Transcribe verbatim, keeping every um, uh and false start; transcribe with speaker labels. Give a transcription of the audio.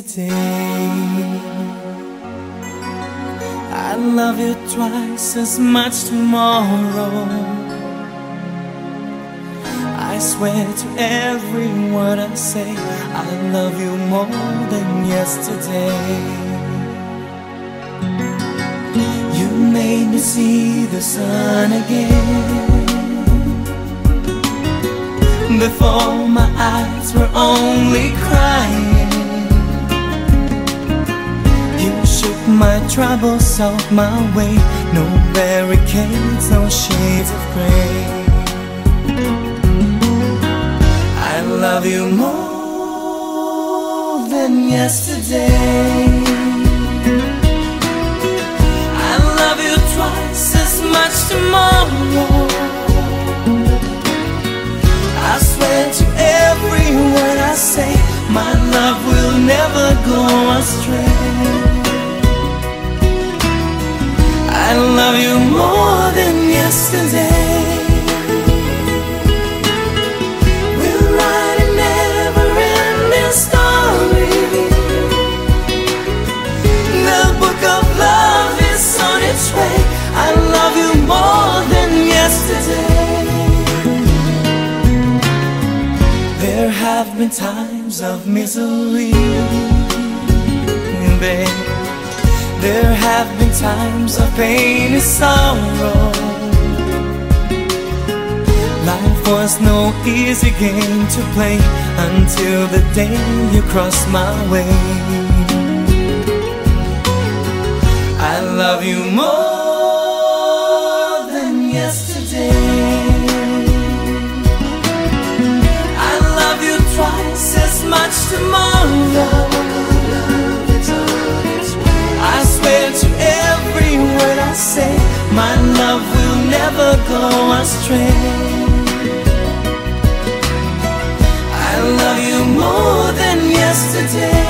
Speaker 1: yesterday. I love you twice as much tomorrow. I swear to every word I say, I love you more than yesterday. You made me see the sun again. Before my eyes were only crying. You shook my troubles off my way. No barricades, no shades of gray. I love you more than yesterday. I love you twice as much tomorrow. I swear to every word I say, my love will never go astray. I love you more than yesterday. We're writing never-ending story. The book of love is on its way. I love you more than yesterday. There have been times of misery, babe. There have been times of pain and sorrow. Life was no easy game to play until the day you crossed my way. I love you more than yesterday. Twice as much tomorrow. I swear to every word I say, my love will never go astray. I love you more than yesterday.